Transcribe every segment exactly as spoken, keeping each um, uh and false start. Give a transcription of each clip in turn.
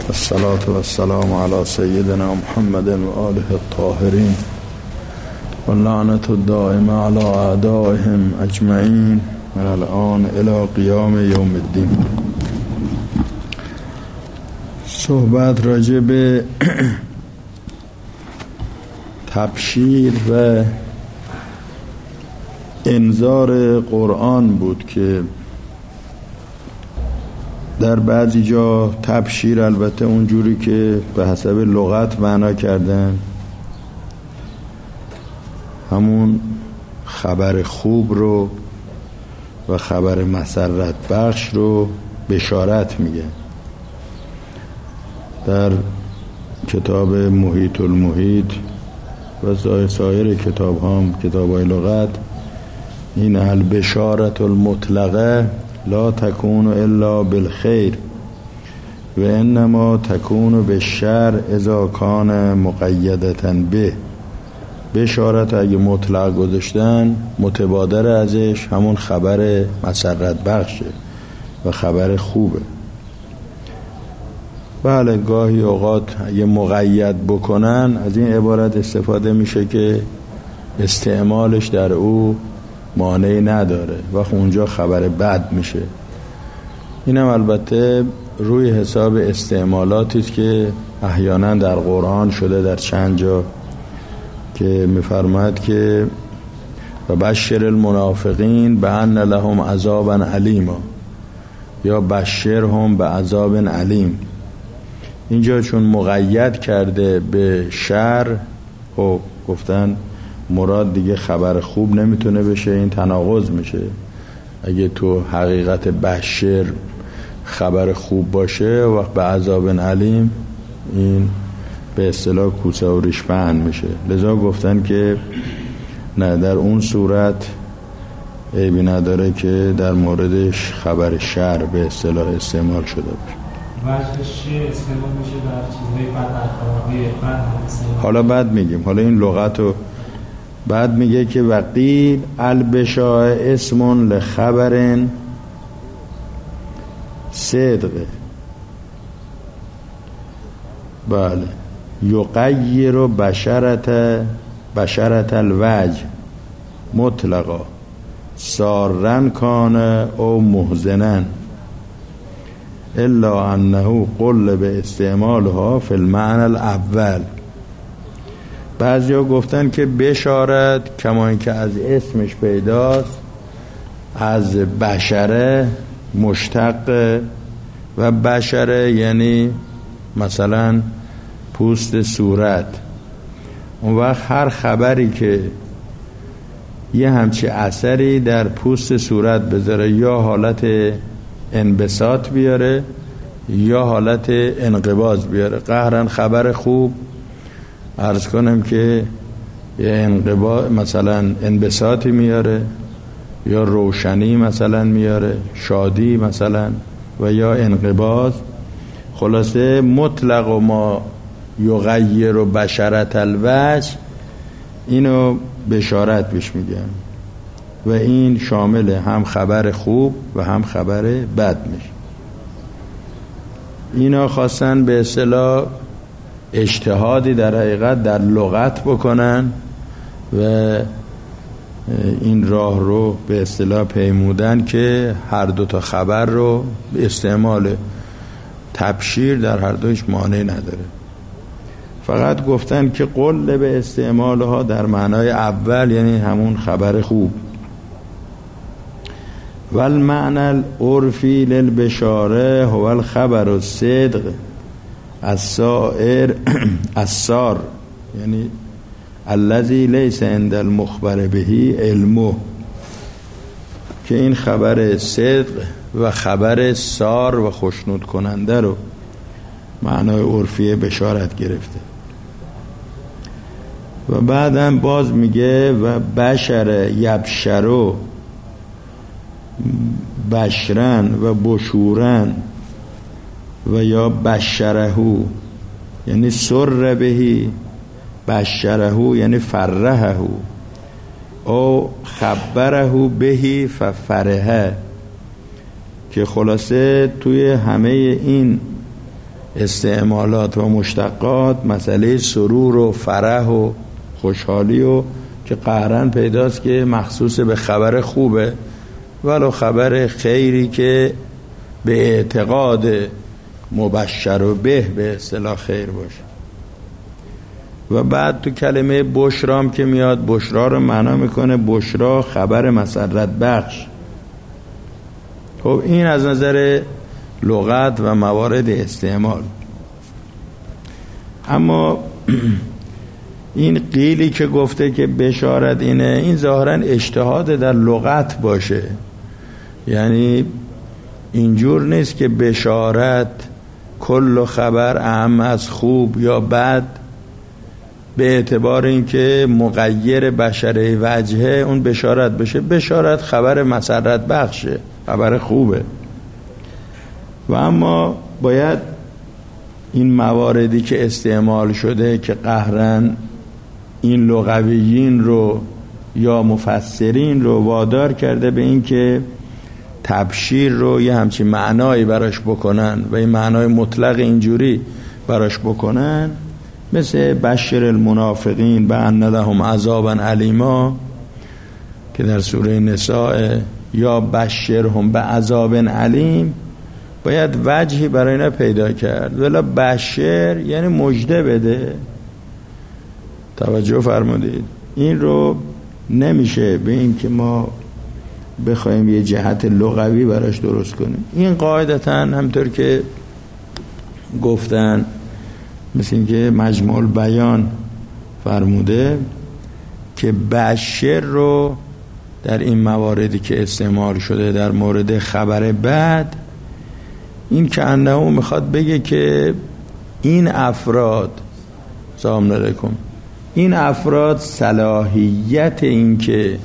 الصلاة والسلام على سيدنا محمد وآله الطاهرين واللعنة الدائمة على أعدائهم أجمعين من الآن إلى قيام يوم الدين. صحبت راجع به تبشیر و انذار قرآن بود که در بعضی جا تبشیر البته اونجوری که به حسب لغت معنا کردن همون خبر خوب رو و خبر مسرت بخش رو بشارت میگه. در کتاب محیط المحیط و سایر کتاب هم کتاب های لغت این البشارت المطلقه لا تكون الا بالخير و انما تكون بالشر اذا كان مقیدة به. بشارت اگه مطلق گذاشتن متبادر ازش همون خبر مسرت بخشه و خبر خوبه. بله گاهی اوقات اگه مقید بکنن از این عبارت استفاده میشه که استعمالش در او مانعی نداره و اونجا خبر بد میشه. اینم البته روی حساب استعمالاتی است که احیانا در قرآن شده در چند جا که میفرماید که و بشر المنافقین بأن لهم عذابا علیما یا بشرهم بعذاب علیم. اینجا چون مقید کرده به شر و گفتن مراد دیگه خبر خوب نمیتونه بشه، این تناقض میشه. اگه تو حقیقت بشر خبر خوب باشه وقت به عذاب علیم این به اصطلاح کوسه و ریش پهن میشه. لذا گفتن که نه در اون صورت عیبی نداره که در موردش خبر شر به اصطلاح استعمال شده باشه. وجهش استعمال میشه در چیزهای بد اخلاقی بد. حالا بعد میگیم، حالا این لغتو بعد میگه که وقیل البشاء اسم لخبر صدق. بله یغیر بشرت بشرت الوجه مطلقا سارن کان او محزنن الا انه قل به استعمالها فی المعنى الاول. بعضی ها گفتن که بشارت کما این که از اسمش پیداست از بشره مشتق و بشره یعنی مثلا پوست صورت. اون وقت هر خبری که یه همچی اثری در پوست صورت بذاره یا حالت انبساط بیاره یا حالت انقباض بیاره. قهرن خبر خوب عرض کنم که یه انقباض مثلا انبساطی میاره یا روشنی مثلا میاره، شادی مثلا و یا انقباض. خلاصه مطلق و ما یغیر و بشرت الوجه اینو بشارت بهش میگن و این شامل هم خبر خوب و هم خبر بد میشه. اینا خواستن به اصطلاح اجتهادی در حقیقت در لغت بکنن و این راه رو به اصطلاح پیمودن که هر دو تا خبر رو به استعمال تبشیر در هر دوش مانع نداره. فقط گفتن که قل به استعمالها در معنای اول یعنی همون خبر خوب. والمعنى العرفی للبشاره هو الخبر الصدق السائر السار یعنی الذي ليس عند المخبر به علمه، که این خبر صدق و خبر سار و خوشنود کننده رو معنای عرفی بشارت گرفته. و بعدم باز میگه و بشر یبشرو بشرن و بشورن و یا بشرهو یعنی سر بهی، بشرهو یعنی فرههو او خبرهو بهی ففرهه، که خلاصه توی همه این استعمالات و مشتقات مسئله سرور و فرح و خوشحالی و که قهرن پیداست که مخصوص به خبر خوبه، ولو خبر خیری که به اعتقاد مبشر و به به اصطلاح خیر باشه. و بعد تو کلمه بشرام که میاد، بشرا رو معنا میکنه بشرا خبر مسرت بخش. خب این از نظر لغت و موارد استعمال. اما این قیلی که گفته که بشارت اینه، این ظاهرا اجتهاد در لغت باشه، یعنی اینجور نیست که بشارت کل خبر اهم از خوب یا بد به اعتبار اینکه مغیر بشره وجهه اون بشارت بشه. بشارت خبر مسرت بخشه، خبر خوبه. و اما باید این مواردی که استعمال شده که قهرن این لغویین رو یا مفسرین رو وادار کرده به این که تبشیر رو یه همچین معنایی براش بکنن و این معنای مطلق اینجوری براش بکنن، مثل بشر المنافقین بأن لهم عذابا علیما که در سوره نساء، یا بشرهم بعذاب علیم. باید وجهی برای اینا پیدا کرد. ولی بشر یعنی مژده بده. توجه فرمودید؟ این رو نمیشه به این که ما بخوایم یه جهت لغوی براش درست کنیم. این قاعدتاً همطور که گفتن، مثل این که مجموع البیان فرموده که بشر رو در این مواردی که استعمال شده در مورد خبر بد، این که انه میخواد بگه که این افراد سلام علیکم این افراد صلاحیت این که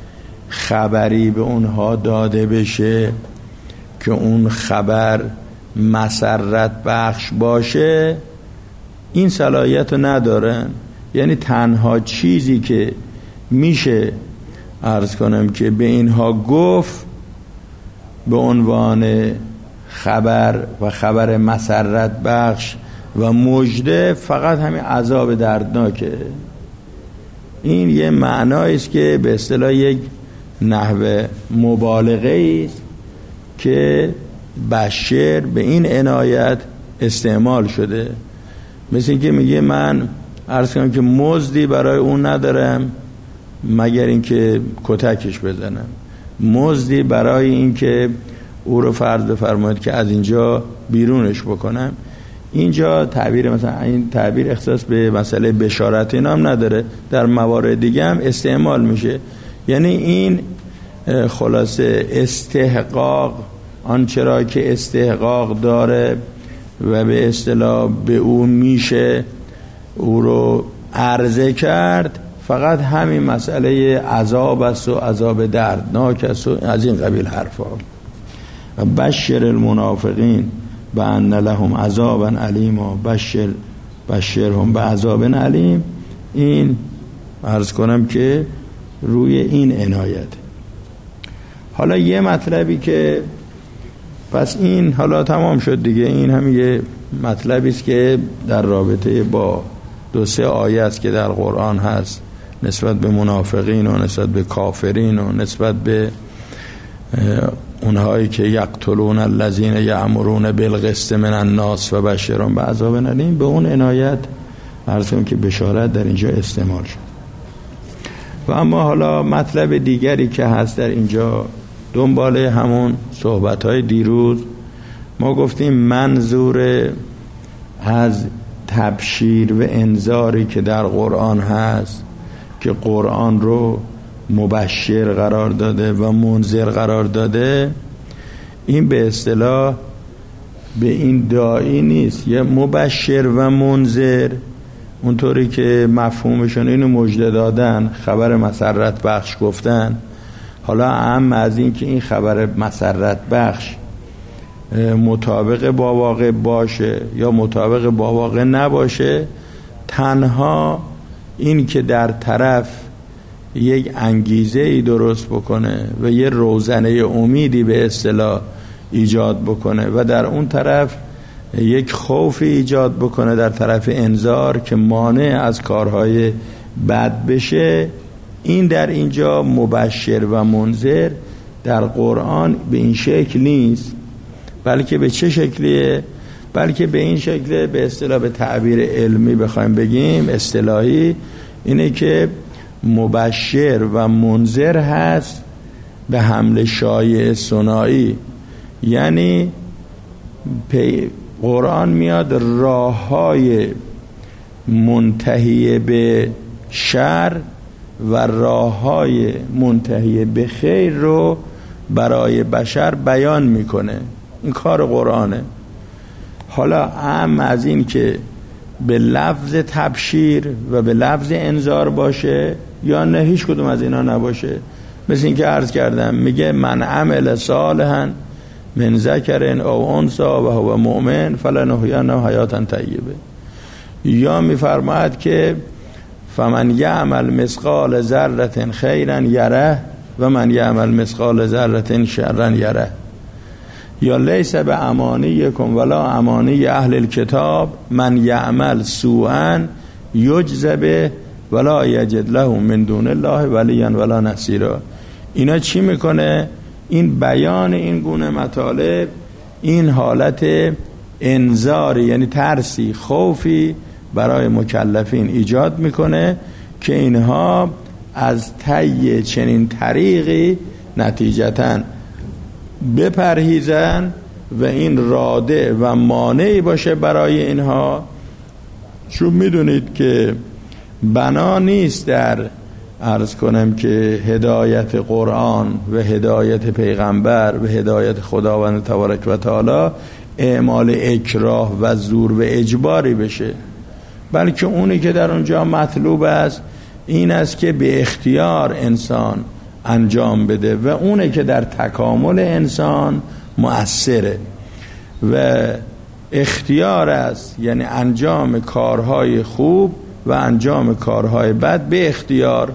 خبری به اونها داده بشه که اون خبر مسرت بخش باشه، این صلاحیت رو ندارن. یعنی تنها چیزی که میشه عرض کنم که به اینها گفت به عنوان خبر و خبر مسرت بخش و مژده فقط همین عذاب دردناکه. این یه معنایی است که به اصطلاح یک نحوه مبالغه است که بشر به این عنایت استعمال شده. مثل اینکه میگه من عرض کنم که مزدی برای اون ندارم مگر اینکه کتکش بزنم، مزدی برای اینکه او رو فرض بفرمایید که از اینجا بیرونش بکنم. اینجا تعبیر مثلا این تعبیر اختصاص به مسئله بشارت اینا هم نداره، در موارد دیگه هم استعمال میشه. یعنی این خلاصه استحقاق، آنچه را که استحقاق داره و به اصطلاح به او میشه او رو عرضه کرد، فقط همین مسئله عذاب است و عذاب دردناک است و از این قبیل حرفا. و بشر المنافقین بأن لهم عذابا علیما، بشر بشرهم بعذاب علیم. این عرض کنم که روی این عنایت. حالا یه مطلبی که پس این حالا تمام شد دیگه، این هم یه مطلبی است که در رابطه با دو سه آیه است که در قرآن هست نسبت به منافقین و نسبت به کافرین و نسبت به اونهایی که یقتلون الذین یأمرون بالقسط من الناس و بشرهم بعذاب علیم، به اون عنایت عرض کنم که بشارت در اینجا استعمال شد. و اما حالا مطلب دیگری که هست در اینجا، دنباله همون صحبت‌های دیروز ما گفتیم منظور از تبشیر و انذاری که در قرآن هست که قرآن رو مبشر قرار داده و منذر قرار داده، این به اصطلاح به این داعی نیست. یه مبشر و منذر اونطوری که مفهومشون اینو مژده دادن، خبر مسرت بخش گفتن. حالا اهم از این که این خبر مسرت بخش مطابق با واقع باشه یا مطابق با واقع نباشه، تنها این که در طرف یک انگیزه‌ای درست بکنه و یه روزنه امیدی به اصطلاح ایجاد بکنه و در اون طرف یک خوفی ایجاد بکنه در طرف انذار که مانع از کارهای بد بشه. این در اینجا مبشر و منذر در قرآن به این شکل نیست، بلکه به چه شکلیه؟ بلکه به این شکل، به اصطلاح به تعبیر علمی بخوایم بگیم اصطلاحی، اینه که مبشر و منذر هست به حمل شایع ثنایی. یعنی قرآن میاد راه‌های منتهی به شر و راه‌های منتهی به خیر رو برای بشر بیان میکنه. این کار قرآنه. حالا اهم از این که به لفظ تبشیر و به لفظ انذار باشه یا نه هیچ کدوم از اینا نباشه. مثل این که عرض کردم، میگه من عمل صالحا من ذکر او انثی و هو مؤمن فلنحیینه حیاتا طیبه. یا میفرماید که فمن یعمل مثقال ذره خیرا یره و من یعمل مثقال ذره شرا یره. یا لیس به امانیکم ولا امانی اهل الکتاب من یعمل سوءا یجز به ولا یجد له من دون الله ولیا ولا نصیرا. اینا چی میکنه؟ این بیان این گونه مطالب این حالت انذاری، یعنی ترسی، خوفی برای مکلفین ایجاد میکنه که اینها از طی چنین طریقی نتیجتاً بپرهیزن و این راده و مانعی باشه برای اینها. چون میدونید که بنا نیست در عرض کنم که هدایت قرآن و هدایت پیغمبر و هدایت خداوند تبارک و تعالی اعمال اکراه و زور و اجباری بشه، بلکه اونی که در اونجا مطلوب است این است که به اختیار انسان انجام بده و اونه که در تکامل انسان مؤثره. و اختیار است یعنی انجام کارهای خوب و انجام کارهای بد به اختیار.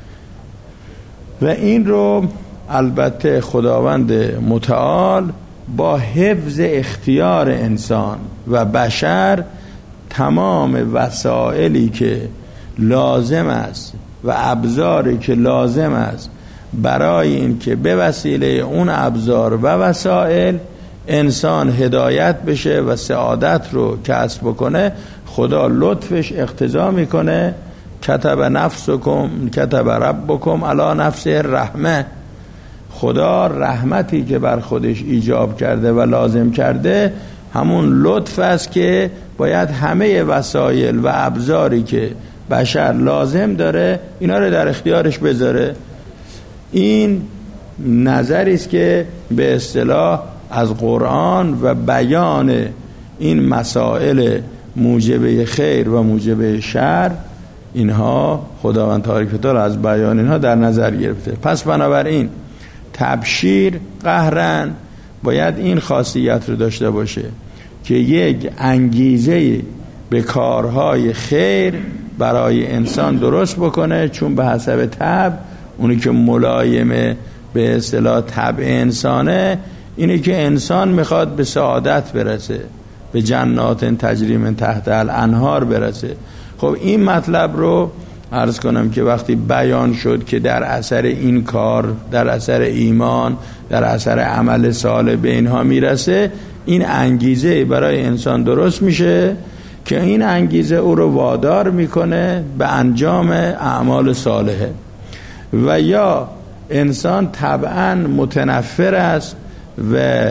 و این رو البته خداوند متعال با حفظ اختیار انسان و بشر تمام وسائلی که لازم است و ابزاری که لازم است برای این که به وسیله اون ابزار و وسائل انسان هدایت بشه و سعادت رو کسب بکنه، خدا لطفش اقتضا میکنه. کتب نفسکم کتب ربکم علی نفسه رحمه. خدا رحمتی که بر خودش ایجاب کرده و لازم کرده همون لطف است که باید همه وسایل و ابزاری که بشر لازم داره اینا رو در اختیارش بذاره. این نظری است که به اصطلاح از قرآن و بیان این مسائل موجب خیر و موجب شر اینها خداوند تبارک و تعالی از بیان اینها در نظر گرفته. پس بنابراین تبشیر قهرن باید این خاصیت رو داشته باشه که یک انگیزه به کارهای خیر برای انسان درست بکنه، چون به حسب طبع اونی که ملایمه به اصطلاح طبع انسانه اینه که انسان میخواد به سعادت برسه، به جنات تجری من تحت الانهار برسه. خب این مطلب رو عرض کنم که وقتی بیان شد که در اثر این کار، در اثر ایمان، در اثر عمل صالح به اینها میرسه، این انگیزه برای انسان درست میشه که این انگیزه او رو وادار میکنه به انجام اعمال صالحه. و یا انسان طبعا متنفر است و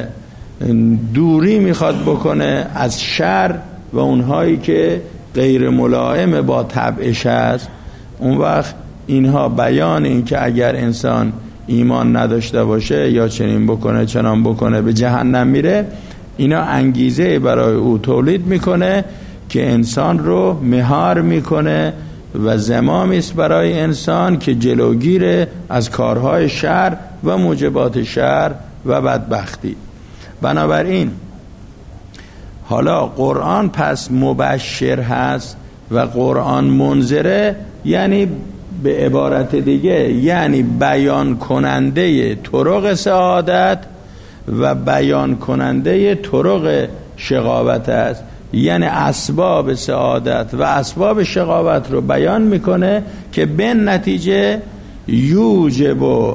دوری میخواد بکنه از شر و اونهایی که غیر ملائم با طبعش است. اون وقت اینها بیان این که اگر انسان ایمان نداشته باشه یا چنین بکنه چنان بکنه به جهنم میره، اینا انگیزه برای او تولید میکنه که انسان رو مهار میکنه و زمامی است برای انسان که جلوگیر از کارهای شر و موجبات شر و بدبختی. بنابراین حالا قرآن پس مبشر هست و قرآن منذره، یعنی به عبارت دیگه یعنی بیان کننده طرق سعادت و بیان کننده طرق شقاوت است، یعنی اسباب سعادت و اسباب شقاوت رو بیان میکنه که به نتیجه یوجب و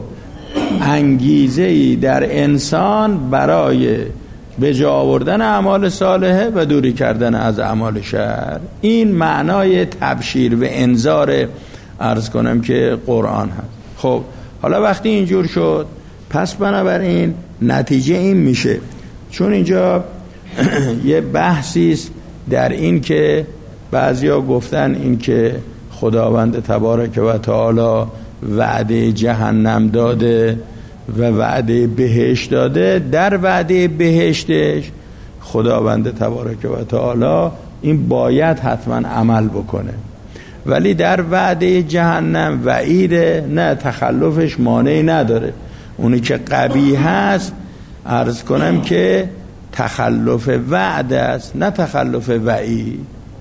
انگیزه‌ای در انسان برای به جا آوردن اعمال صالحه و دوری کردن از اعمال شر. این معنای تبشیر و انذار عرض کنم که قرآن هست. خب حالا وقتی اینجور شد، پس بنابراین نتیجه این میشه، چون اینجا یه بحثی است در این که بعضیا گفتن این که خداوند تبارک و تعالی وعده جهنم داده و وعده بهشت داده، در وعده بهشتش خداوند تبارک و تعالی این باید حتما عمل بکنه، ولی در وعده جهنم وعیده، نه تخلفش مانعی نداره. اونی که قبیح هست عرض کنم که تخلف وعده است، نه تخلف وعید.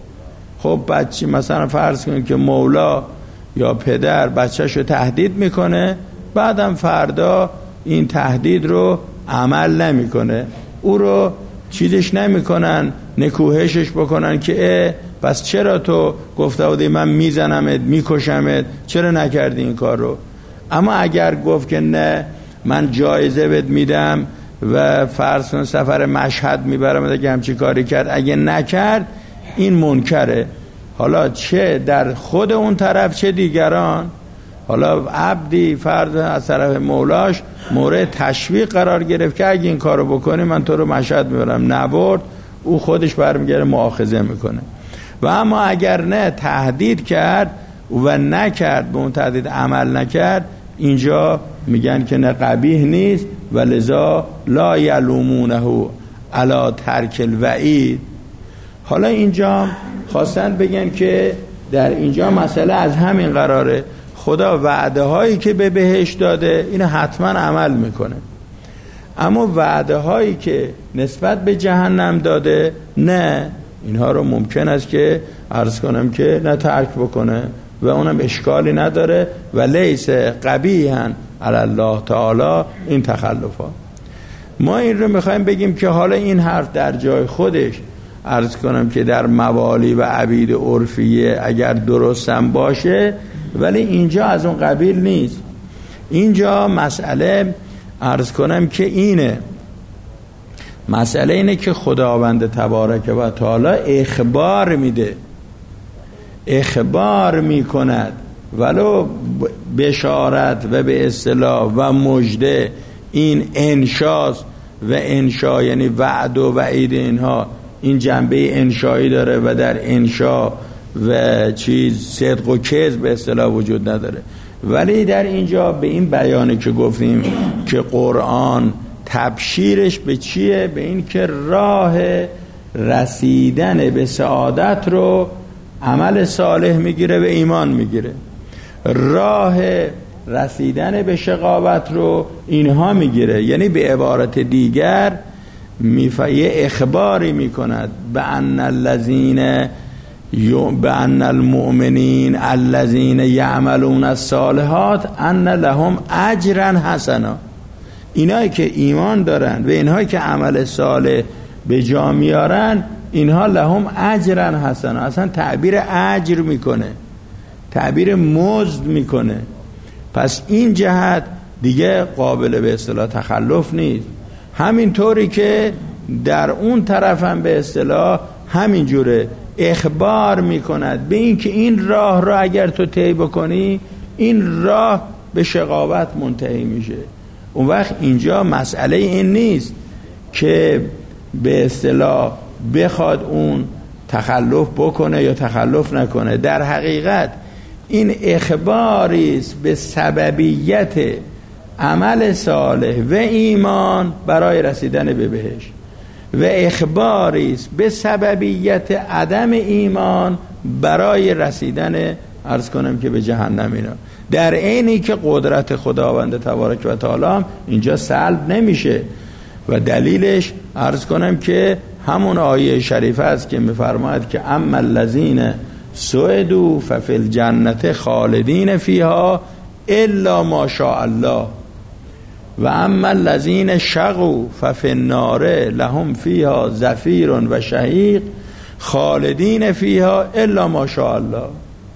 خب بچه مثلا فرض کنید که مولا یا پدر بچه‌شو تهدید میکنه، بعدم فردا این تهدید رو عمل نمیکنه، او رو چیزش نمیکنن، نکوهشش بکنن که اه پس چرا تو گفته بودی من میزنمت میکشمت، چرا نکردی این کار رو؟ اما اگر گفت که نه من جایزه بهت میدم و فرض کن سفر مشهد میبرم اگه همچی کاری کرد، اگه نکرد این منکره. حالا چه در خود اون طرف چه دیگران، حالا عبدی فرض از طرف مولاش مورد تشویق قرار گرفت که اگه این کارو بکنی من تو رو مشهد میبرم، نبرد، او خودش برمیگره مؤاخذه میکنه. و اما اگر نه تهدید کرد و نکرد، به اون تهدید عمل نکرد، اینجا میگن که نه قبیح نیست و لذا لا یلومونه علی ترک الوعید. حالا اینجا خواستن بگن که در اینجا مسئله از همین قراره، خدا وعده هایی که به بهشت داده اینو حتما عمل میکنه، اما وعده هایی که نسبت به جهنم داده نه، اینها رو ممکن است که عرض کنم که نه ترک بکنه و اونم اشکالی نداره و لیس قبیحا علی الله تعالی این تخلفات. ما این رو میخوایم بگیم که حالا این حرف در جای خودش عرض کنم که در موالی و عبید عرفیه اگر درستم باشه، ولی اینجا از اون قبیل نیست. اینجا مسئله عرض کنم که اینه، مسئله اینه که خداوند تبارک و تعالی اخبار میده، اخبار میکند، ولو بشارت و به اصطلاح و مژده، این انشاست و انشا یعنی وعد و وعید، اینها این جنبه انشایی داره و در انشا و چیز صدق و کذب به اصطلاح وجود نداره. ولی در اینجا به این بیانی که گفتیم که قرآن تبشیرش به چیه؟ به این که راه رسیدن به سعادت رو عمل صالح میگیره و ایمان میگیره، راه رسیدن به شقاوت رو اینها میگیره. یعنی به عبارت دیگر میفیه اخباری میکند به ان الذین به ان المؤمنین الذین یعملون الصالحات ان لهم اجرا حسنا. اینایی که ایمان دارن و اینهایی که عمل صالح به جا میارن، اینها لهم اجرا حسنا، اصلا تعبیر اجر میکنه، تعبیر مزد میکنه. پس این جهت دیگه قابل به اصطلاح تخلف نیست. همینطوری که در اون طرف هم به اصطلاح همین جوره اخبار میکند به این که این راه را اگر تو طی بکنی این راه به شقاوت منتهی میشه. اون وقت اینجا مسئله این نیست که به اصطلاح بخواد اون تخلف بکنه یا تخلف نکنه، در حقیقت این اخباری است به سببیت عمل صالح و ایمان برای رسیدن به بهشت و اخباری است به سببیت عدم ایمان برای رسیدن عرض کنم که به جهنم. اینا در عینی که قدرت خداوند تبارک و تعالی اینجا سلب نمیشه و دلیلش عرض کنم که همون آیه شریفه است که میفرماید که اما الذین سعدوا ففی الجنة خالدین فیها الا ما شاء الله. و اما الذین شقوا ففی النار لهم فیها زفیر و شهیق خالدین فیها الا ماشاء الله.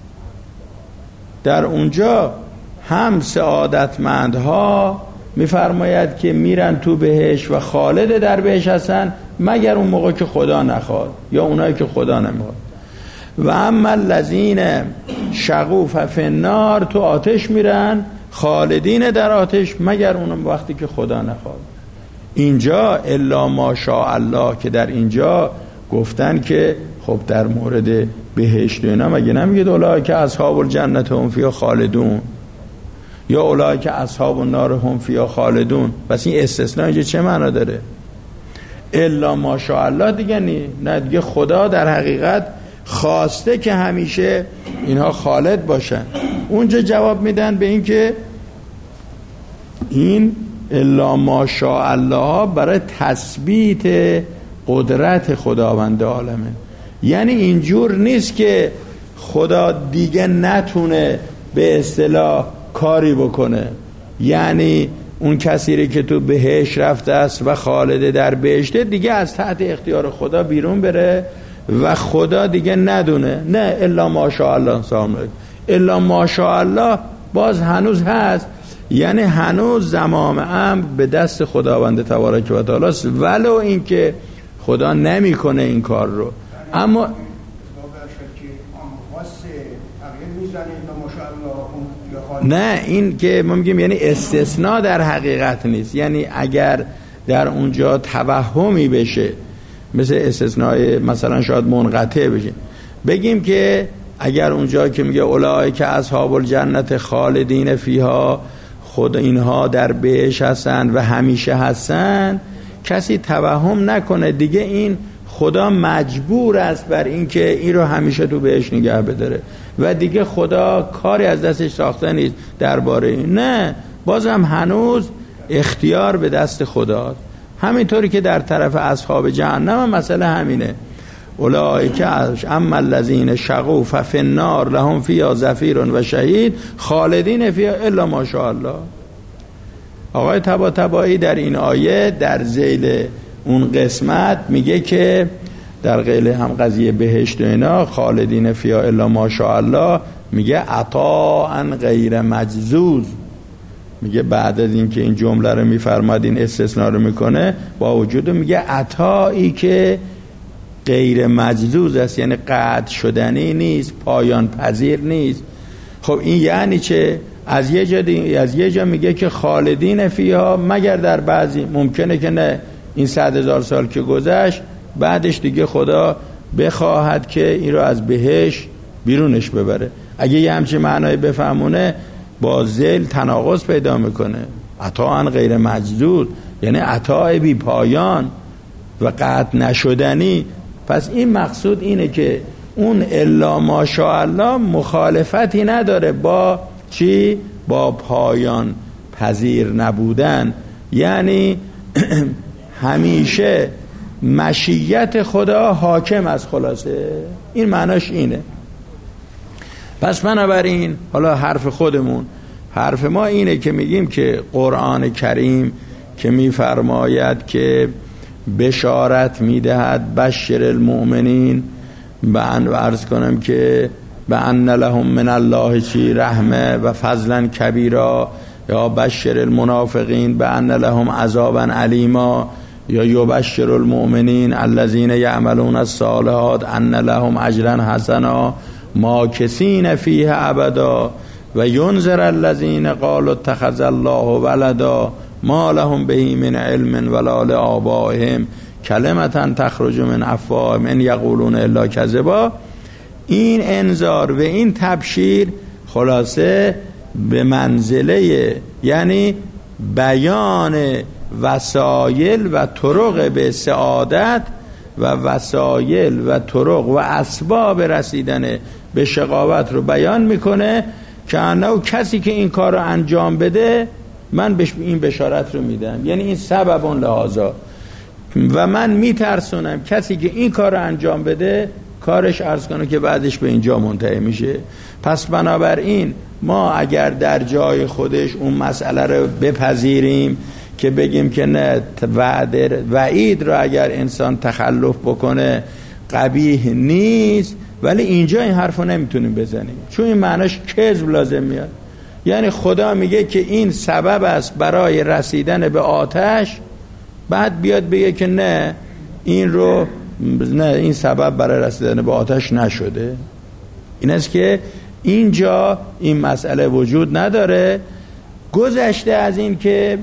در اونجا هم سعادتمندها میفرماید که میرن تو بهشت و خالد در بهشت هستن مگر اون موقع که خدا نخواد یا اونایی که خدا نمیخواد. و اما الذین شقوا ففی النار تو آتش میرن خالدین در آتش مگر اون وقتی که خدا نخواد. اینجا الا ماشاء الله که در اینجا گفتن که خب در مورد بهشت و اینا مگه نمیگه اولئک اصحاب الجنه هم فیها خالدون یا اولئک اصحاب النار هم فیها خالدون؟ پس این استثناء اینجا چه معنا داره؟ الا ماشاء الله دیگه نی نه دیگه خدا در حقیقت خواسته که همیشه اینها خالد باشن. اونجا جواب میدن به این که این الا ماشاء الله برای تثبیت قدرت خداوند عالمه. یعنی اینجور نیست که خدا دیگه نتونه به اصطلاح کاری بکنه، یعنی اون کسی که تو بهشت رفته است و خالد در بهشته دیگه از تحت اختیار خدا بیرون بره و خدا دیگه ندونه. نه، الا ماشاء الله. الا ماشاء الله باز هنوز هست، یعنی هنوز زمام امر به دست خداوند تبارک و تعالی است، ولو اینکه خدا نمیکنه این کار رو. اما نه، این که ما میگیم یعنی استثناء در حقیقت نیست. یعنی اگر در اونجا توهمی بشه، مثل استثناء مثلا شاید منقطع بشه، بگیم که اگر اونجا که میگه اولئک اصحاب الجنت خالدین فیها، خود اینها در بهشت هستن و همیشه هستن، کسی توهم نکنه دیگه این خدا مجبور است بر این که این رو همیشه تو بهشت نگه بداره و دیگه خدا کاری از دستش ساخته نیست درباره این. نه، بازم هنوز اختیار به دست خدا. همینطوری که در طرف اصحاب جهنم هم مسئله همینه. اولئک اما الذین شقوا ففی النار لهم فیها زفیر و شهیق خالدین فیها الا ماشاء الله. آقای طباطبایی در این آیه در ذیل اون قسمت میگه که در قیل هم قضیه بهشت و اینا خالدین فیها الا ماشاء الله، میگه عطاء غیر مجزوز. میگه بعد از این که این جمله رو میفرماد این استثناء رو میکنه، با وجود میگه عطایی که غیر مجزوز است، یعنی قطع شدنی نیست، پایان پذیر نیست. خب این یعنی چه؟ از یه جا دی... از یه جا میگه که خالدین فیها، مگر در بعضی ممکنه که نه این صد هزار سال که گذشت بعدش دیگه خدا بخواهد که این رو از بهش بیرونش ببره. اگه یه همچین معنای بفهمونه با ذیل تناقض پیدا میکنه. عطاء غیر مجدود یعنی عطاء بی پایان و قطع نشدنی. پس این مقصود اینه که اون الا ماشاء الله مخالفتی نداره با چی؟ با پایان پذیر نبودن. یعنی همیشه مشیت خدا حاکم از، خلاصه این معناش اینه. پس بنابراین حالا حرف خودمون، حرف ما اینه که میگیم که قرآن کریم که میفرماید که بشارت میدهد بشر المؤمنین، به ان عرض کنم که به ان لهم من الله چی رحمه و فضلا کبیرا، یا بشر المنافقین به ان لهم عذابا علیما، یا یبشر المؤمنین الذین یعملون الصالحات ان لهم اجرا حسنا ماکثین فیه ابدا و ینذر الذین قالوا اتخذ الله ولدا ما لهم به من علم ولا لآبائهم کلمة تخرج من افواههم ان یقولون الا کذبا. این انذار و این تبشیر خلاصه به منزله، یعنی بیان وسایل و طرق به سعادت و وسایل و طرق و اسباب رسیدن به شقاوت رو بیان میکنه که انه کسی که این کار رو انجام بده من بهش این بشارت رو میدم، یعنی این سبب لهذا، و من میترسونم کسی که این کار رو انجام بده کارش عرض کنه که بعدش به اینجا منتهی میشه. پس بنابراین ما اگر در جای خودش اون مسئله رو بپذیریم که بگیم که نه وعد وعید رو اگر انسان تخلف بکنه قبیح نیست، ولی اینجا این حرف رو نمیتونیم بزنیم چون این معناش کذب لازم میاد. یعنی خدا میگه که این سبب است برای رسیدن به آتش، بعد بیاد بگه که نه این رو نه این سبب برای رسیدن به آتش نشده. این است که اینجا این مسئله وجود نداره. گذشته از این که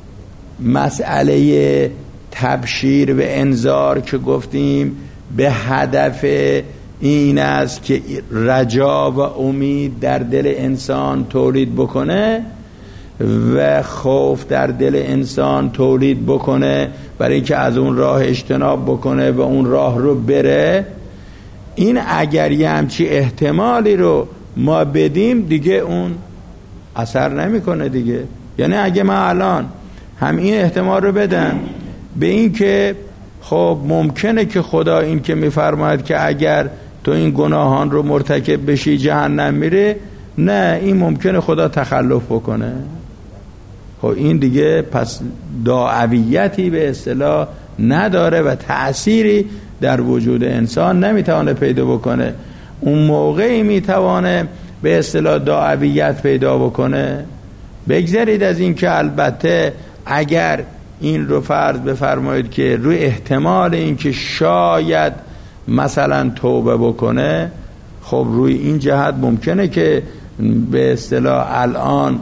مسئله تبشیر و انذار که گفتیم به هدف این است که رجا و امید در دل انسان تولید بکنه و خوف در دل انسان تولید بکنه برای اینکه از اون راه اجتناب بکنه و اون راه رو بره. این اگر یه همچی احتمالی رو ما بدیم دیگه اون اثر نمیکنه دیگه. یعنی اگه من الان هم این احتمال رو بدم به این که خب ممکنه که خدا این که میفرماید که اگر تو این گناهان رو مرتکب بشی جهنم میره، نه این ممکنه خدا تخلف بکنه. خب این دیگه پس داعویتی به اصطلاح نداره و تأثیری در وجود انسان نمیتونه پیدا بکنه. اون موقعی میتونه به اصطلاح داعویت پیدا بکنه. بگذارید از این که البته اگر این رو فرض بفرمایید که روی احتمال این که شاید مثلا توبه بکنه، خب روی این جهت ممکنه که به اصطلاح الان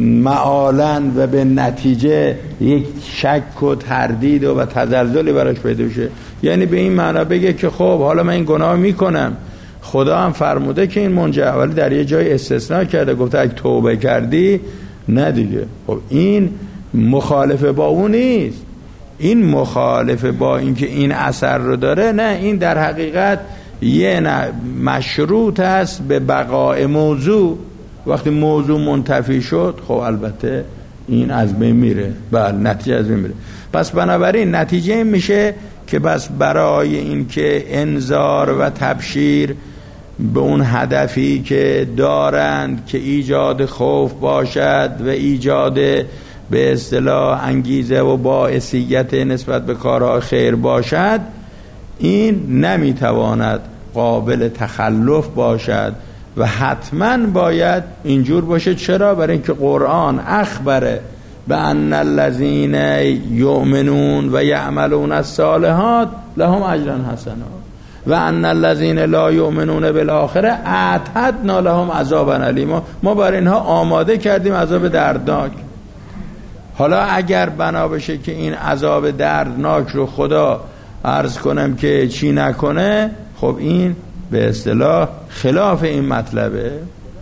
معالاً و به نتیجه یک شک و تردید و تزلزلی براش پیدا بشه. یعنی به این معنا بگه که خب حالا من این گناه میکنم، خدا هم فرموده که این منجه، ولی در یه جای استثناء کرده گفته اگه توبه کردی نه دیگه. خب این مخالفه با اون نیست، این مخالفه با اینکه این اثر رو داره، نه این در حقیقت یه مشروط است به بقای موضوع. وقتی موضوع منتفی شد خب البته این از بین میره، بله نتیجه از بین میره. پس بنابراین نتیجه این میشه که بس برای این که انذار و تبشیر به اون هدفی که دارند که ایجاد خوف باشد و ایجاد به اصطلاح انگیزه و باعثیت نسبت به کارهای خیر باشد، این نمیتواند قابل تخلف باشد و حتما باید اینجور باشه. چرا؟ برای اینکه قرآن اخبره به ان الذین یؤمنون و یعملون الصالحات لهم اجر حسنا و ان الذین لا یؤمنون بالآخره اعتدنا لهم عذابا الیما. ما برای اینها آماده کردیم عذاب دردناک. حالا اگر بنا بشه که این عذاب دردناک رو خدا عرض کنم که چی نکنه، خب این به اصطلاح خلاف این مطلبه.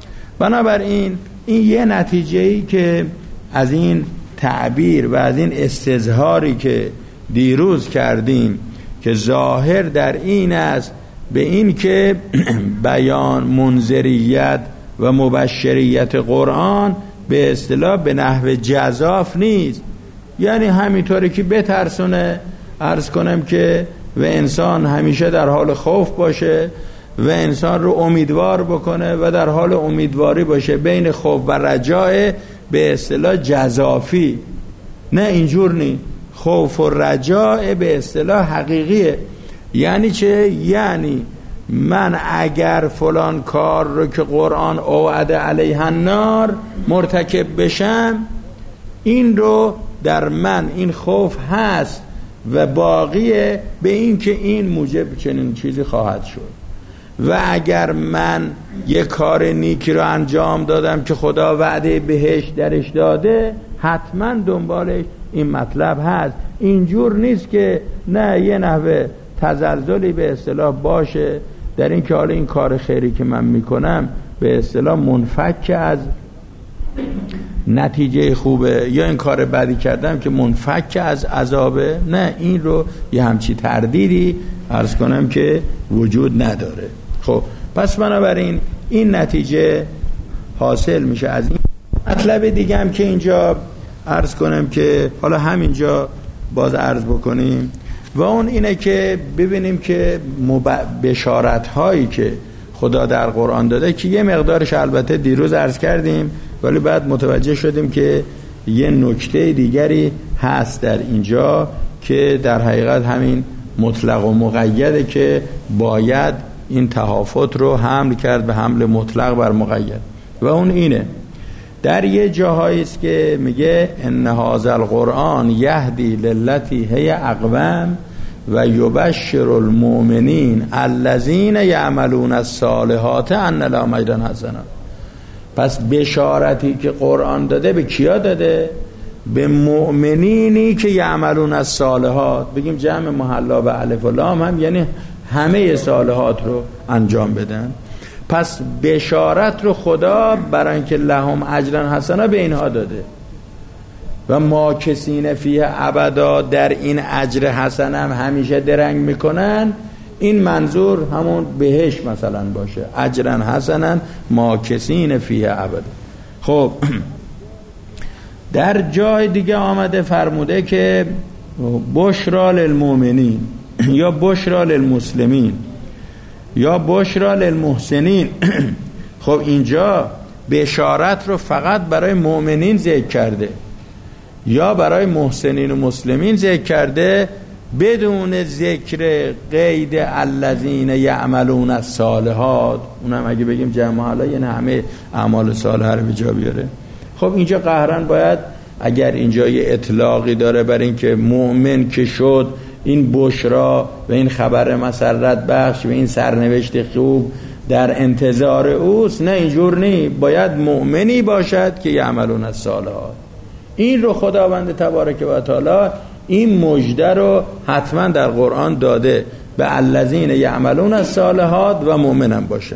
بنابراین این یه نتیجه‌ای که از این تعبیر و از این استظهاری که دیروز کردیم که ظاهر در این است به این که بیان منذریت و مبشریت قرآن به اصطلاح به نحو جزاف نیست، یعنی همینطوری که بترسونه عرض کنم که و انسان همیشه در حال خوف باشه و انسان رو امیدوار بکنه و در حال امیدواری باشه بین خوف و رجاء به اصطلاح جزافی. نه اینجور نی، خوف و رجاء به اصطلاح حقیقیه. یعنی چه؟ یعنی من اگر فلان کار رو که قرآن اوعد علیه النار مرتکب بشم، این رو در من این خوف هست و باقیه به این که این موجب چنین چیزی خواهد شد. و اگر من یک کار نیکی رو انجام دادم که خدا وعده بهشت درش داده، حتما دنبالش این مطلب هست. اینجور نیست که نه یه نحوه تزلزلی به اصطلاح باشه در این که حالا این کار خیری که من میکنم به اصطلاح منفک از نتیجه خوبه یا این کار بدی کردم که منفک از عذابه. نه، این رو یه همچی تردیدی عرض کنم که وجود نداره. خب پس بنابراین این نتیجه حاصل میشه از این. مطلب دیگه هم که اینجا عرض کنم که حالا همینجا باز عرض بکنیم و اون اینه که ببینیم که مب... بشارت هایی که خدا در قرآن داده که یه مقدارش البته دیروز عرض کردیم، ولی بعد متوجه شدیم که یه نکته دیگری هست در اینجا که در حقیقت همین مطلق و مقیده که باید این تهافت رو حمل کرد به حمل مطلق بر مقید. و اون اینه در یه جاهایی است که میگه ان هذا القرآن یهدی للتی هی اقوم و یبشر المؤمنین الذین یعملون الصالحات ان لهم اجرا حسنا. پس بشارتی که قرآن داده به کیا داده؟ به مؤمنینی که یعملون الصالحات، بگیم جمع محلا به الف و لام هم یعنی همه صالحات رو انجام بدن. پس بشارت رو خدا برای اینکه لهم اجرا حسنا به اینها داده و ماکثین فیه ابدا، در این اجر حسن هم همیشه درنگ میکنن. این منظور همون بهشت مثلا باشه، اجرا حسنا ماکثین فیه ابدا. خب در جای دیگه آمده فرموده که بشرا للمؤمنین یا بشرا للمسلمین یا بشرا للمحسنین. خب اینجا بشارت رو فقط برای مؤمنین ذکر کرده یا برای محسنین و مسلمین ذکر کرده بدون ذکر قید الذین یعملون الصالحات. اونم اگه بگیم جمع حالا یعنی همه اعمال صالحه رو به جا بیاره. خب اینجا قهرن باید اگر اینجا یه اطلاقی داره برای اینکه مؤمن که شد این بشرا و این خبر مسرت بخش و این سرنوشت خوب در انتظار اوست، نه اینجور نی، باید مؤمنی باشد که یعملون الصالحات. این رو خداوند تبارک و تعالی این مژده رو حتما در قرآن داده به الذین یعملون الصالحات و مؤمنم باشن.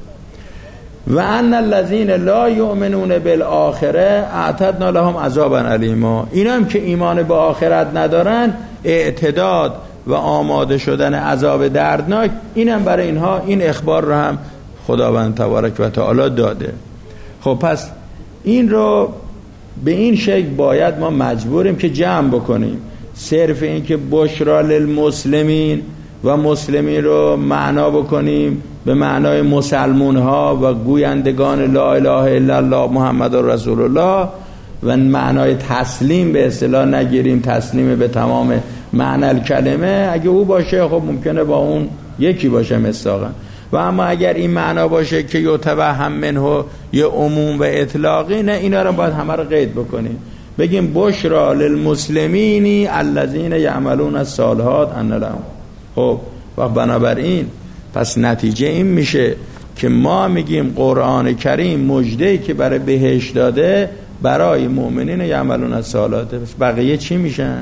و ان الذین لا یؤمنون بالآخره اعتدنا لهم عذابا الیما. اینا هم که ایمان به آخرت ندارن اعتداد و آماده شدن عذاب دردناک اینم برای اینها این اخبار رو هم خداوند تبارک و تعالی داده. خب پس این رو به این شکل باید ما مجبوریم که جمع بکنیم. صرف این که بشرا للمسلمین و مسلمین رو معنا بکنیم به معنای مسلمون ها و گویندگان لا اله الا الله محمد رسول الله و معنای تسلیم به اصطلاح نگیریم، تسلیم به تمام معنی کلمه. اگه او باشه خب ممکنه با اون یکی باشه مصداقا، و اما اگر این معنا باشه که یتوهم منه یه عموم و اطلاقی، نه اینا رو باید همه رو قید بکنیم، بگیم بشرا للمسلمین الذین یعملون الصالحات ان لهم. خب و بنابراین پس نتیجه این میشه که ما میگیم قرآن کریم مژده‌ای که برای بهشت داده برای مؤمنین یعملون الصالحات. پس بقیه چی میشن؟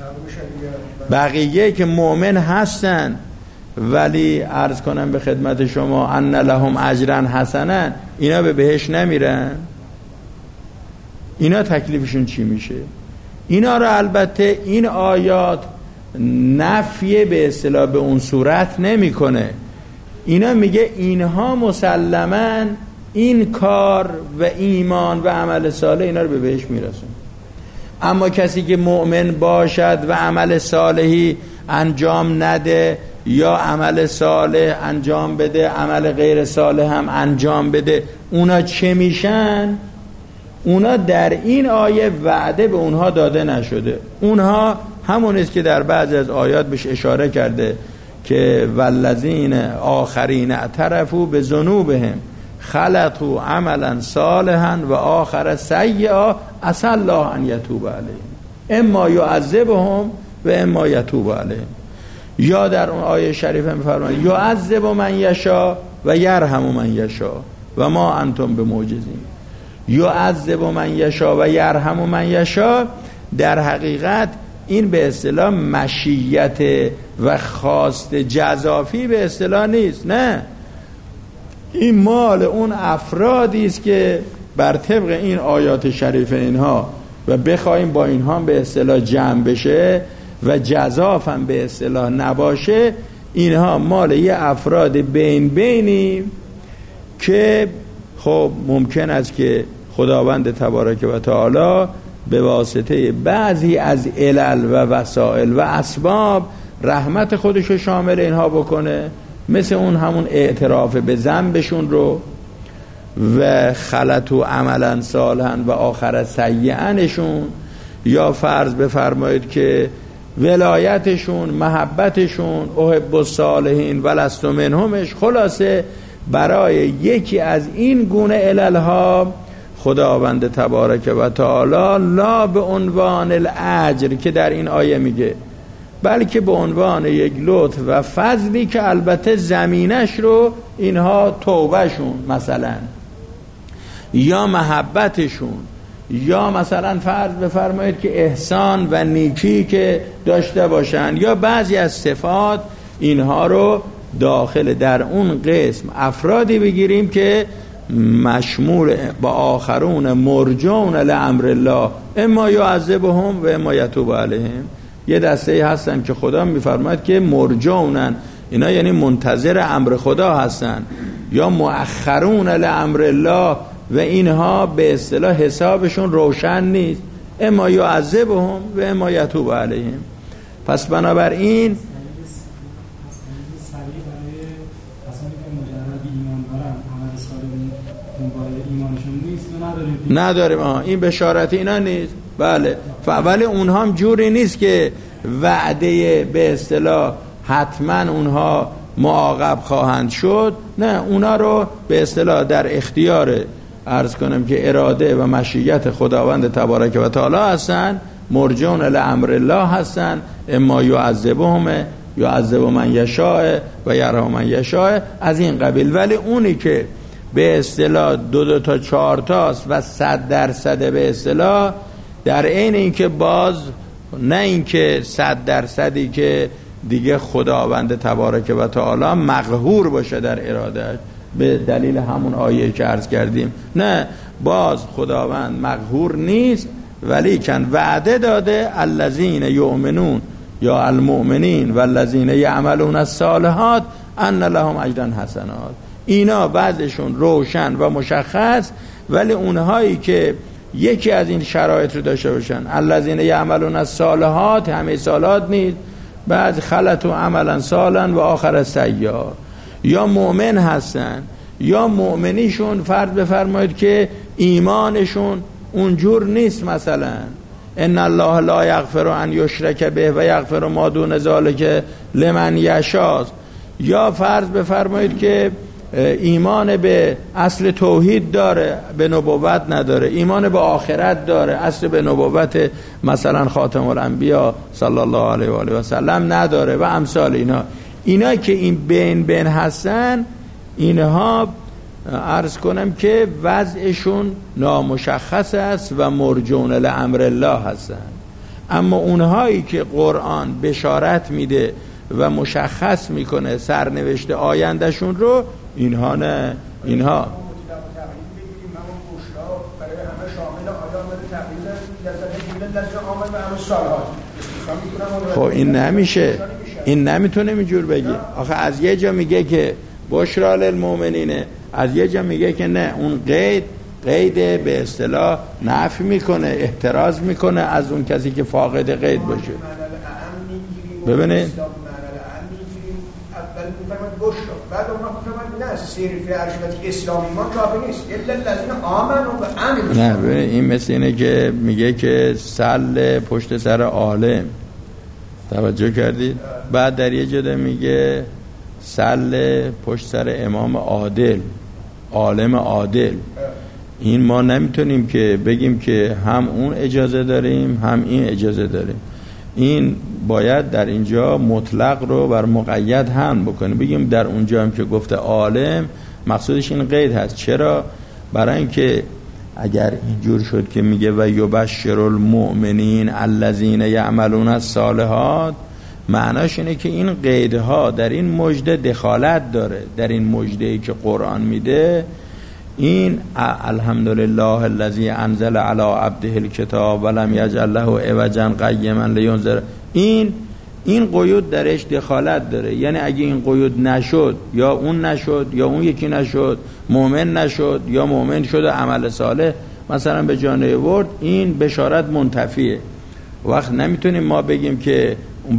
بقیه که مؤمن هستن ولی عرض کنم به خدمت شما ان لهم اجرا حسنا، اینا به بهشت نمیرن. اینا تکلیفشون چی میشه؟ اینا رو البته این آیات نفی به اصطلاح به اون صورت نمیکنه. اینا میگه اینها مسلماً این کار و ایمان و عمل صالح اینا رو به بهشت میرسون. اما کسی که مؤمن باشد و عمل صالحی انجام نده یا عمل صالح انجام بده عمل غیر صالح هم انجام بده، اونا چه میشن؟ اونا در این آیه وعده به اونها داده نشده. اونها همون است که در بعضی از آیات بهش اشاره کرده که والذین آخرین اعترفوا بذنوبهم خلطوا عملا صالحا و آخر سیئا عسى الله ان یتوب علیهم اما یعذبهم و اما یتوب علیهم. یا در اون آیه شریفه می‌فرماید یعذب من یشاء و یرحم من یشاء و ما انتم بمعجزین. یعذب من یشاء و یرحم من یشاء در حقیقت این به اصطلاح مشیت و خواست جزافی به اصطلاح نیست، نه، این مال اون افرادی است که بر طبق این آیات شریفه اینها و بخوایم با اینها به اصطلاح جمع بشه و جزاف هم به اصطلاح نباشه، اینها مال یه افراد بین بینی که خب ممکن است که خداوند تبارک و تعالی به واسطه بعضی از علل و وسائل و اسباب رحمت خودشو شامل اینها بکنه، مثل اون همون اعتراف به ذنبشون رو و خلطو عملا صالحا و آخر سیئنشون، یا فرض بفرمایید که ولایتشون، محبتشون، احب الصالحین ولست منهمش. خلاصه برای یکی از این گونه عللها خداوند تبارک و تعالی لا به عنوان الاجر که در این آیه میگه، بلکه به عنوان یک لطف و فضلی که البته زمینش رو اینها توبهشون مثلا یا محبتشون یا مثلا فرض بفرمایید که احسان و نیکی که داشته باشن یا بعضی از صفات، اینها رو داخل در اون قسم افرادی بگیریم که مشمول با آخرون مرجون لامر الله اما یعذبهم و اما یتوب علیهم. یه دسته هستن که خدا میفرماید که مرجونن، اینا یعنی منتظر امر خدا هستن، یا مؤخرون لامر الله و اینها به اصطلاح حسابشون روشن نیست، اما یعذبهم و اما یتوب علیهم. پس بنابراین نداریم آه. این بشارت اینا نیست. بله، ولی اونها هم جوری نیست که وعده به اصطلاح حتما اونها معاقب خواهند شد، نه، اونا رو به اصطلاح در اختیار عرض کنم که اراده و مشیت خداوند تبارک و تعالی هستن، مرجون لامر الله هستن، اما یعذبهم یعذب من یشاء و یرحم من یشاء، از این قبیل. ولی اونی که به اصطلاح دو دو تا چهار تاست و صد درصد به اصطلاح در عین اینکه باز نه اینکه صد درصدی که دیگه خداوند تبارک و تعالی مقهور باشه در ارادهش به دلیل همون آیه که عرض کردیم، نه، باز خداوند مقهور نیست، ولی کن وعده داده الذین یؤمنون یا المؤمنین و الذین یعملون الصالحات ان لهم اجرا حسنات. اینا بعضشون روشن و مشخص، ولی اونهایی که یکی از این شرایط رو داشته باشن، الذین یعملون الصالحات همه صالحات نیست، بعد خلط و عملا صالحا و آخر سیئا، یا مؤمن هستن یا مؤمنیشون فرض بفرمایید که ایمانشون اونجور نیست، مثلا ان الله لا یغفر ان یشرک به و یغفر ما دون ذلک لمن یشاء، یا فرض بفرمایید که ایمان به اصل توحید داره به نبوت نداره، ایمان به آخرت داره اصل به نبوت مثلا خاتم الانبیا صلی الله علیه و آله و سلم نداره و امثال اینا. اینا که این بین بین هستن، اینها عرض کنم که وضعشون نامشخص است و مرجون لامر الله هستن. اما اونهایی که قرآن بشارت میده و مشخص میکنه سرنوشت آیندهشون رو، اینها نه، اینها خب این نمیشه، این نمیتونه اینجور بگی. آخه از یه جا میگه که بشرا للمؤمنینه، از یه جا میگه که نه، اون قید قید به اصطلاح نفی میکنه، احتراز میکنه از اون کسی که فاقد قید باشه. ببینید بعد اون وقت نه سیر فی ارشد اسلامی ما کافی نیست، الا الذين آمنوا و عملوا. نه، این مثل اینه که میگه که سل پشت سر عالم، توجه کردید؟ بعد در یه جده میگه سل پشت سر امام عادل، عالم عادل. این ما نمیتونیم که بگیم که هم اون اجازه داریم هم این اجازه داریم. این باید در اینجا مطلق رو بر مقید هم بکنیم، بگیم در اونجا هم که گفته عالم مقصودش این قید هست. چرا؟ برای اینکه اگر اینجور شد که میگه و یبشر المؤمنین الذین یعملون الصالحات، معناش اینه که این قیدها در این مژده دخالت داره، در این مژده‌ای که قرآن میده. این الحمدلله الذی انزل علی عبده الکتاب ولم یجعل له عوجا قیما لینذر، این این قیود درش دخالت داره. یعنی اگه این قیود نشد، یا اون نشد یا اون یکی نشد، مؤمن نشد یا مؤمن شد و عمل صالح مثلا به جان آورد، این بشارت منتفیه. وقت نمیتونیم ما بگیم که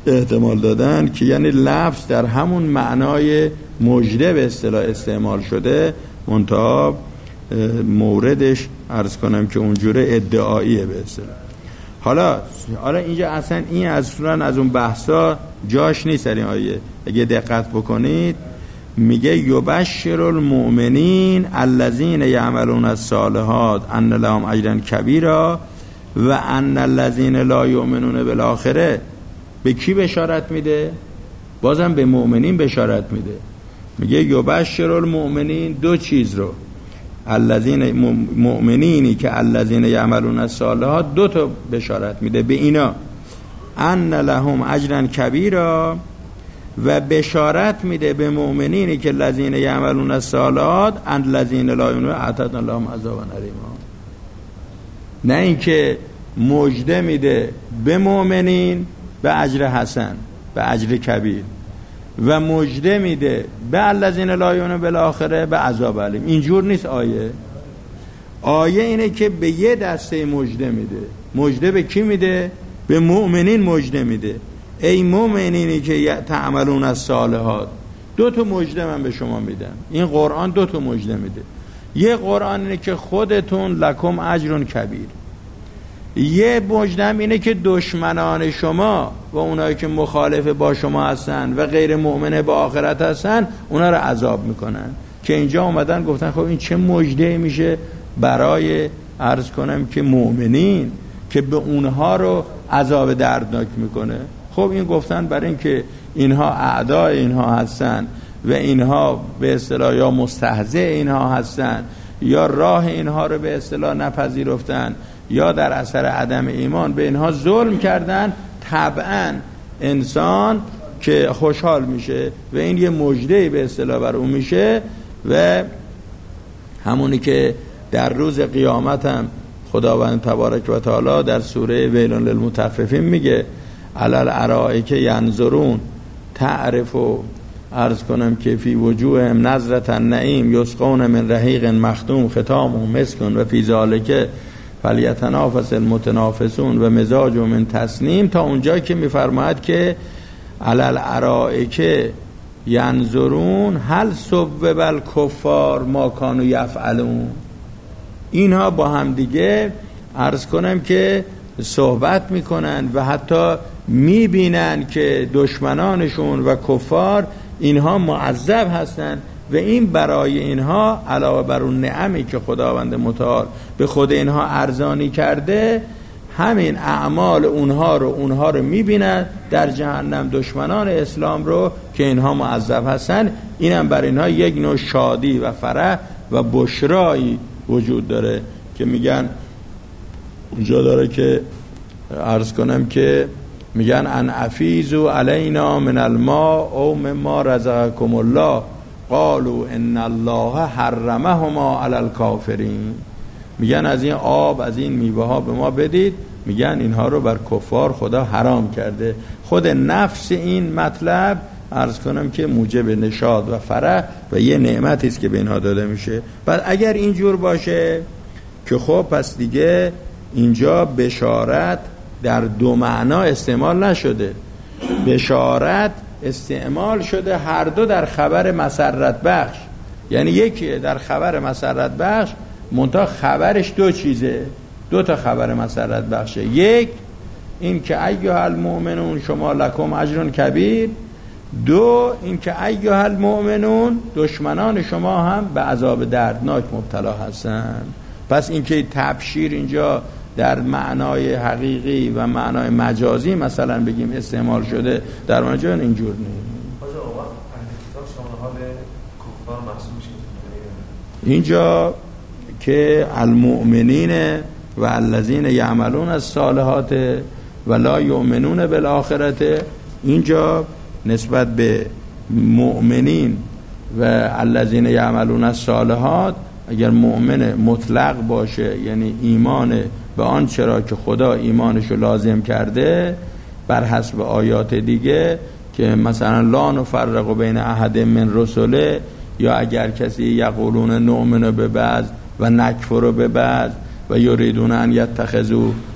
احتمال دادن که یعنی لفظ در همون معنای مژده به اصطلاح استعمال شده، منتها موردش عرض کنم که اونجوره ادعاییه به اصطلاح. حالا حالا اینجا اصلا این اصلا از اون بحثا جاش نیست در این آیه. اگه دقت بکنید میگه یبشر المؤمنین الذین یعملون الصالحات ان لهم اجرا کبیرا و ان الذین لا یؤمنون بالآخره. به کی بشارت میده؟ بازم به مؤمنین بشارت میده. میگه یبشر المؤمنین دو چیز رو، الذین مؤمنینی که الذین یعملون الصالحات دو تا بشارت میده به اینا، ان لهم اجرا کبیرا، و بشارت میده به مؤمنینی که الذین یعملون الصالحات ان الذین لا یؤمنون اعتدنا لهم عذابا الیما. نه اینکه مژده میده به مؤمنین به اجر حسن، به اجر کبیر، و مژده میده به الذین لا یؤمنون بالآخره به عذاب علیم. اینجور نیست آیه. آیه اینه که به یه دسته مژده میده. مژده به کی میده؟ به مؤمنین مژده میده. ای مؤمنینی که تعملون الصالحات، دو تا مژده من به شما میدم. این قرآن دو تا مژده میده. یه قرآن اینه که خودتون لکم اجر کبیر، یه مژده اینه که دشمنان شما و اونایی که مخالف با شما هستن و غیر مؤمنه با آخرت هستن اونا رو عذاب میکنن. که اینجا اومدن گفتن خب این چه مژده میشه برای عرض کنم که مؤمنین که به اونها رو عذاب دردناک میکنه. خب این گفتن برای این که اینها اعدای اینها هستن و اینها به اصطلاح یا مستهزئ اینها هستن یا راه اینها رو به اصطلاح نپذیرفتن یا در اثر عدم ایمان به اینها ظلم کردن، طبعا انسان که خوشحال میشه و این یه مژده به اصطلاح بر اون میشه. و همونی که در روز قیامت هم خداوند تبارک و تعالی در سوره ویل للمطففین میگه علی الارائک ینظرون تعرف و عرض کنم که فی وجوههم نظرة النعیم یسقون من رحیق مختوم ختامه مسک و فی ذلک فلیتنافس المتنافسون و مزاج من تسنیم، تا اونجا که میفرماید که علی الارائک ینظرون هل ثوب الکفار ما کانوا یفعلون. اینها با هم دیگه عرض کنم که صحبت میکنن و حتی میبینن که دشمنانشون و کفار اینها معذب هستن و این برای اینها علاوه بر اون نعمی که خداوند متعال به خود اینها ارزانی کرده، همین اعمال اونها رو اونها رو میبینن در جهنم، دشمنان اسلام رو که اینها معذب هستن. اینم برای اینها یک نوع شادی و فرح و بشرایی وجود داره که میگن اونجا داره که عرض کنم که میگن ان افیزو علینا من الماء او مما رزقکم الله قالوا ان الله حرمهما علی الکافرین. میگن از این آب از این میوه ها به ما بدید، میگن اینها رو بر کفار خدا حرام کرده. خود نفس این مطلب عرض کنم که موجب نشاط و فرح و یه نعمتی است که به اینها داده میشه. بعد اگر اینجور باشه که خب پس دیگه اینجا بشارت در دو معنا استعمال نشده. بشارت استعمال شده هر دو در خبر مسرت بخش، یعنی یکی در خبر مسرت بخش منتها خبرش دو چیزه، دو تا خبر مسرت بخشه. یک این که ایها المؤمنون شما لکم اجر کبیر، دو این که ایها المؤمنون دشمنان شما هم به عذاب دردناک مبتلا هستن. پس این که تبشیر اینجا در معنای حقیقی و معنای مجازی مثلا بگیم استعمال شده، در مجاز اینجور نیست. اینجا که المؤمنین و الذین یعملون الصالحات و لا یؤمنون بالآخرة، اینجا نسبت به مؤمنین و الذین یعملون الصالحات اگر مؤمن مطلق باشه یعنی ایمان به آن چرا که خدا ایمانشو لازم کرده بر حسب آیات دیگه که مثلا لا نفرق بین احد من رسله، یا اگر کسی یقولون نؤمن به بعض و نکفر به بعض و یریدون ان یتخذوا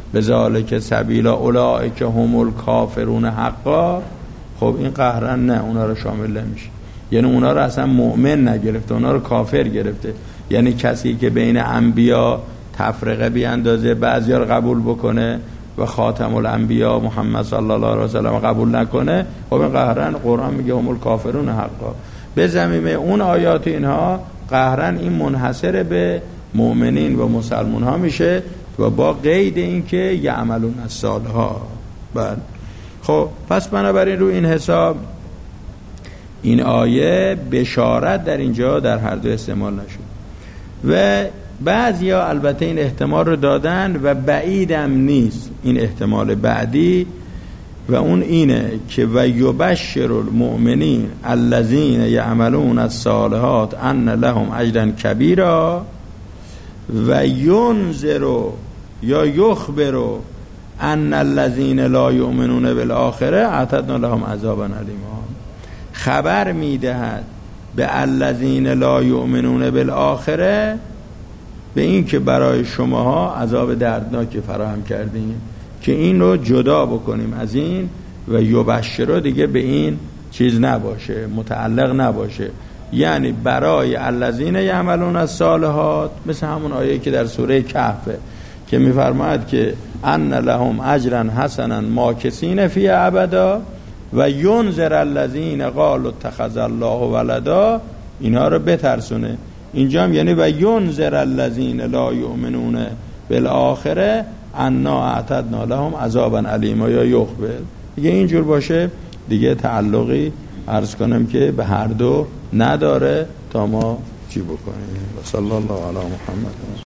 بذالک سبیلا اولئک هم الکافرون حقا، خب این قهرا نه، اونا رو شامل نمیشه. یعنی اونا رو اصلا مؤمن نگرفته، اونا رو کافر گرفته. یعنی کسی که بین انبیا تفرقه بیاندازه، بعضیا رو قبول بکنه و خاتم الانبیا محمد صلی الله علیه و سلم قبول نکنه، خب این قهرن قرآن میگه هم الکافرون حقا. به ضمیم اون آیات اینها قهرن این منحصر به مؤمنین و مسلمان ها میشه و با قید این که یعملون الصالحات. بعد خب پس بنابراین رو این حساب این آیه بشارت در اینجا در هر دو استعمال نشد و بعضیا البته این احتمال رو دادن و بعیدم نیست این احتمال بعدی، و اون اینه که و یبشر المؤمنین الذین یعملون الصالحات ان لهم اجرا کبیرا و ینذر یا یخبر ان الذین لا یؤمنون بالآخره اعتدنا لهم عذابا الیما. خبر میدهد به الذین لا یؤمنون بالآخره، به این که برای شماها عذاب دردناک فراهم کردیم، که این رو جدا بکنیم از این و یبشر دیگه به این چیز نباشه، متعلق نباشه. یعنی برای الذین یعملون الصالحات، مثل همون آیه که در سوره کهفه که میفرماید که ان لهم اجرا حسنا ماکثین فی ابدا و ینذر الذین قالوا اتخذ الله ولدا، اینا رو بترسونه. اینجا هم یعنی و ینذر الذین لا یؤمنون بالآخره انا اعتدنا لهم عذابا الیما یا یخبر. دیگه اینجور باشه دیگه تعلقی عرض کنم که به هر دو نداره تا ما چی بکنیم. و صلی الله علی محمد.